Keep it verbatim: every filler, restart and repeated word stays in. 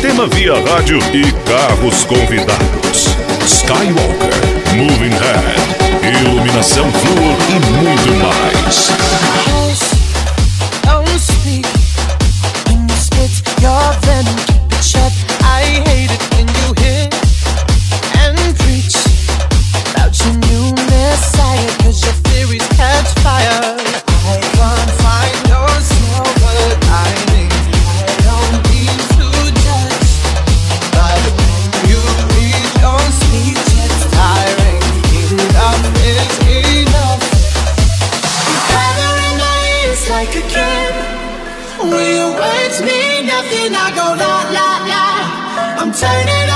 sistema via rádio e carros convidados. Skywalker, Moving Head, iluminação flúor e muito mais. Don't speak when you spit your venom, keep it shut. I hate it when you hit and preach about your new messiah, cause your theories catch fire. I can't find your silver lining. I don't need to judge, but when you read your speech, it's tiring. Enough is enough. Gathering my ears like a kid. Will you words mean nothing? I go la la la. I'm turning